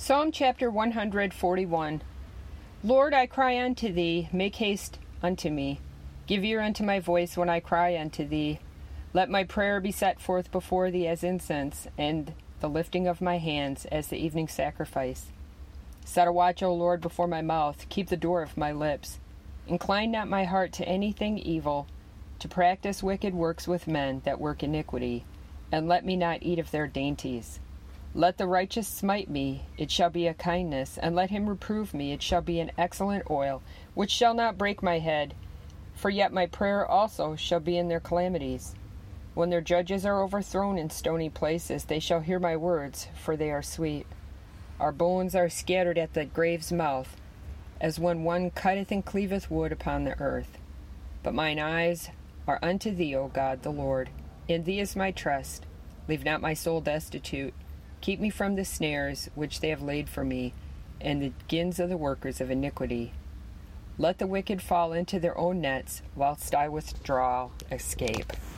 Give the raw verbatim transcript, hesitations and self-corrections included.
Psalm chapter one hundred forty-one. Lord, I cry unto thee, make haste unto me. Give ear unto my voice when I cry unto thee. Let my prayer be set forth before thee as incense, and the lifting of my hands as the evening sacrifice. Set a watch, O Lord, before my mouth, keep the door of my lips. Incline not my heart to anything evil, to practice wicked works with men that work iniquity, and let me not eat of their dainties. Let the righteous smite me, it shall be a kindness, and let him reprove me, it shall be an excellent oil, which shall not break my head. For yet my prayer also shall be in their calamities. When their judges are overthrown in stony places, they shall hear my words, for they are sweet. Our bones are scattered at the grave's mouth, as when one cutteth and cleaveth wood upon the earth. But mine eyes are unto thee, O God the Lord. In thee is my trust. Leave not my soul destitute. Keep me from the snares which they have laid for me, and the gins of the workers of iniquity. Let the wicked fall into their own nets, whilst I withdraw escape.